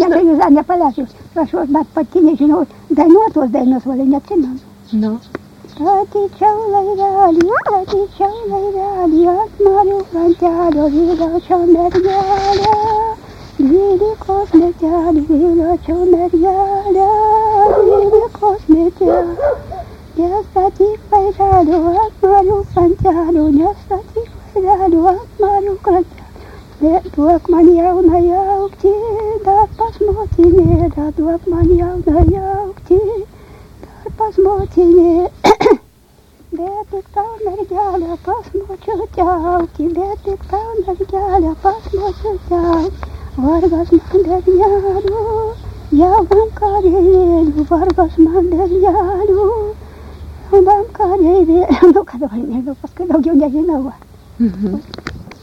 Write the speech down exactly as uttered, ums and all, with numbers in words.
ne, tai jūs dar nepaleidžius. Prašau, bet pati nežinau, dainuotos dainos valė neatsimenu. Nu. Statyčiau laivelį, statyčiau laivelį, ant marių krantelio vyločiau mergelę. Dvylikos metelių vyločiau mergelę, dvylikos metelių. Nestatyk laivelio ant marių krantelio, nestatyk laivelio ant marių krantelio. Bet duok man jauną jaukti, dar pas motinėlę, duok man jauną jaukti. Pas motinė, bet tik tau mergelę pas močiutę aukti, bet tik tau mergelę pas močiutę aukti. Vargas man bernelių, jaunam kareivėlių, vargas man bernelių, jaunam kareivėlių. Nu, ką dabar nežinau, paskui daugiau nežinau. Mhm.